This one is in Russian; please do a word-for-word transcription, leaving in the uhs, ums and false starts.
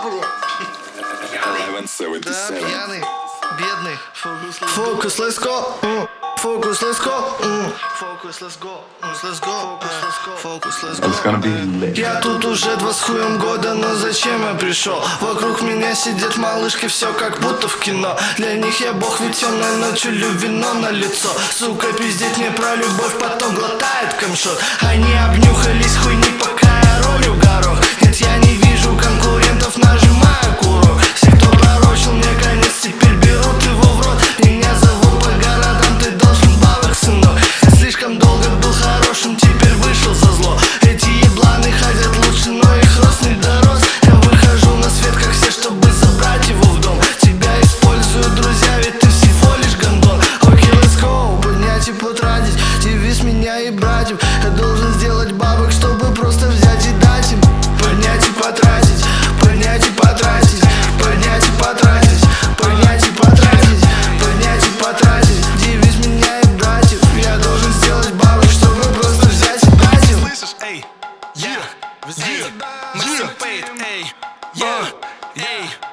Да, пьяный, бедный. Focus, let's go. Mm. Focus, let's go. Mm. Focus, let's go. Let's go. Focus, let's go. It's gonna be lit. Я тут уже два с хуем года, но зачем я пришел? Вокруг меня сидят малышки, все как будто в кино. Для них я бог, ведь темной ночью лью вино на лицо. Сука, пиздеть мне про любовь, потом глотает камшот. Они обнюхались хуйни, пока я ролю горох. Нет, я не вижу конкурентов, нажимаю курок. Все, кто пророчил мне конец, теперь берут его в рот. Меня зовут по городам, ты должен бабок, сынок. Я слишком долго был хорошим, теперь вышел за зло. Эти ебланы ходят лучше, но их рост не дорос. Я выхожу на свет, как все, чтобы забрать его в дом. Тебя используют друзья, ведь ты всего лишь гондон. Окей, let's go, поднять и потратить девиз меня и братьев. Я должен сделать бабок, чтобы просто взять и дать им. Поднять и потратить, поднять и потратить, поднять и потратить, поднять и потратить, поднять и потратить девиз меня и братьев. Я должен сделать бабок, чтобы просто взять и дать им. Слышишь, эй, yeah, yeah, Maxim Paid, эй, yeah, эй.